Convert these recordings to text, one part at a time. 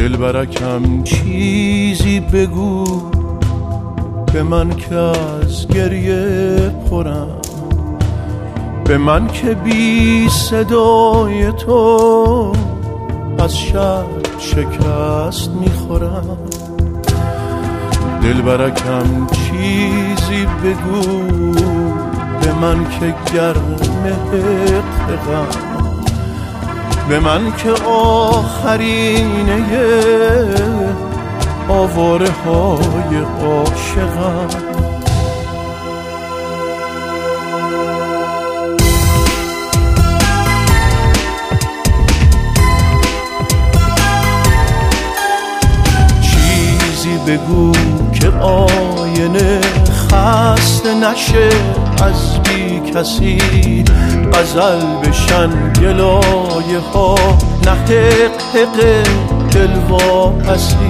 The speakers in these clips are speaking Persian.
دلبرکم چیزی بگو به من که از گریه پرم، به من که بی صدای تو از شب شکست میخورم. دلبرکم چیزی بگو به من که گرم حقم، به من که آخرینه آواره های عاشقم. چیزی بگو که آینه خسته نشه از بی کسی، غزل بشن گلایه ها نه حق دل واپسی.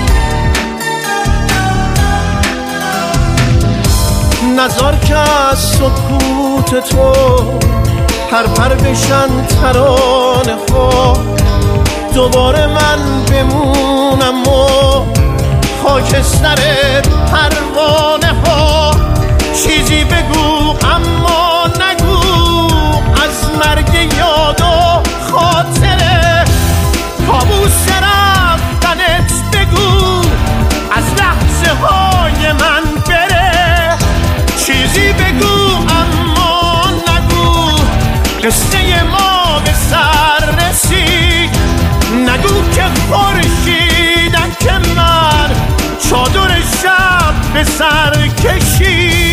نذار که از سکوت تو پر بشن ترانه ها، دوباره من بمونم و خاکستر پروانه ها. چیزی بگو اما نگو از مرگ یاد و خاطره، کابوس رفتنت بگو از لحظه های من بره. چیزی بگو اما نگو قصه ما به سر رسید، نگو که خورشیدم که من چادر شب به سر کشید.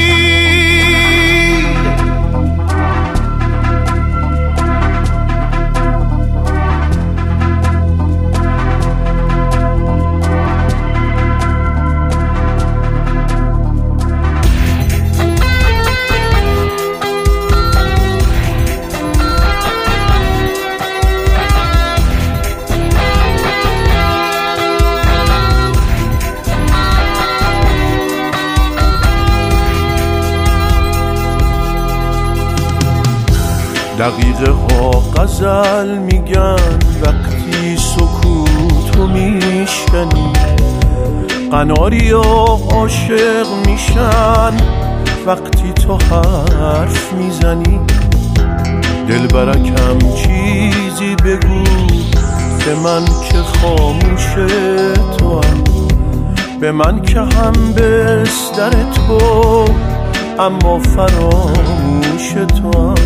دقیقه ها غزل میگن وقتی سکوتو میشکنی، قناری ها عاشق میشن وقتی تو حرف میزنی. دلبرکم چیزی بگو به من که خاموش تو هم، به من که هم بستر تو اما فراموش تو هم.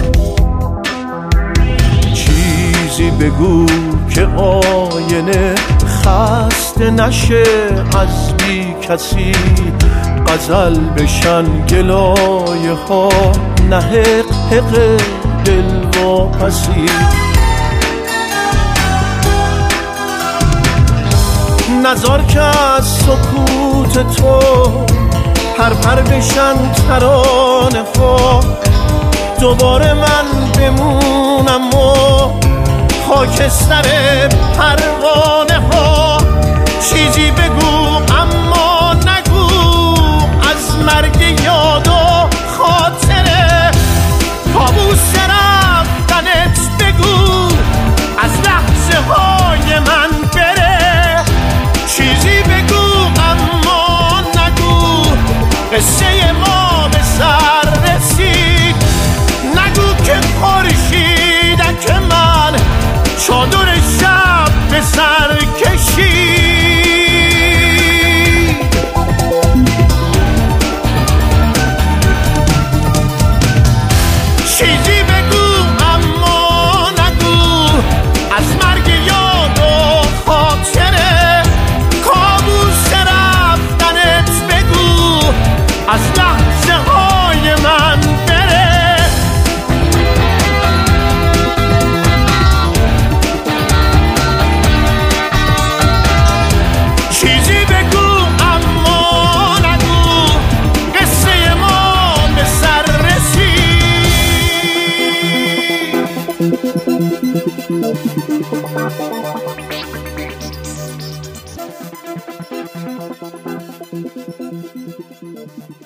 چیزی بگو که آینه خسته نشه از بی کسی، غزل بشن گلایه ها نه حق دل واپسی. نذار که از سکوت تو پر بشن ترانه ها، دوباره من بمونم و خاکستر پروانه ها. چیزی بگو اما نگو از مرگ یاد و خاطره، کابوس رفتنت بگو از لحظه های من بره. چیزی بگو اما نگو قصه ما به سر رسید، نگو که خورشیدم که من چادر شب به سر کشید. چیزی بگو اما نگو از مرگ یاد و خاطره، کابوس رفتنت بگو از لحظه های من بره. چیزی بگو اما نگو قصه ما به سر رسید.